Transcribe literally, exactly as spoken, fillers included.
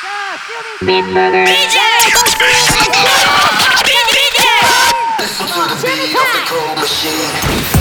Beat Burger. D J! Listen to the beat of the cold machine.